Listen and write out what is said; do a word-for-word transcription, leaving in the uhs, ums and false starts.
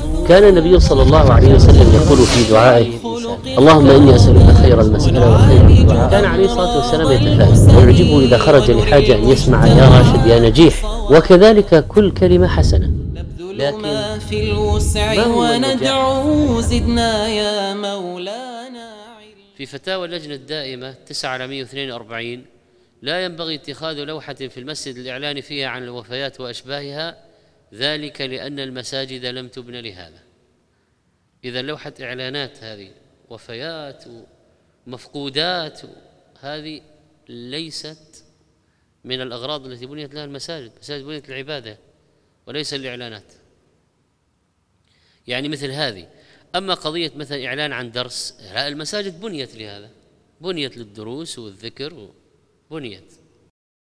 كان النبي صلى الله عليه وسلم يقول في دعائه: اللهم إني أسألك خير المسألة وخير الدعاء. كان عليه الصلاة والسلام يتفائل ويعجبه إذا خرج لحاجة أن يسمع يا راشد يا نجيح، وكذلك كل كلمة حسنة. لكن ما في الوسع وندعو زدنا يا مولانا. في فتاوى اللجنة الدائمة تسعة على مئة واثنين وأربعين: لا ينبغي اتخاذ لوحة في المسجد للإعلان فيها عن الوفيات وأشباهها، ذلك لأن المساجد لم تبن لهذا. إذا لوحة إعلانات هذه وفيات ومفقودات هذه ليست من الأغراض التي بنيت لها المساجد. المساجد بنيت للعبادة وليس للإعلانات، يعني مثل هذه. أما قضية مثلا إعلان عن درس، لا، المساجد بنيت لهذا، بنيت للدروس والذكر، بنيت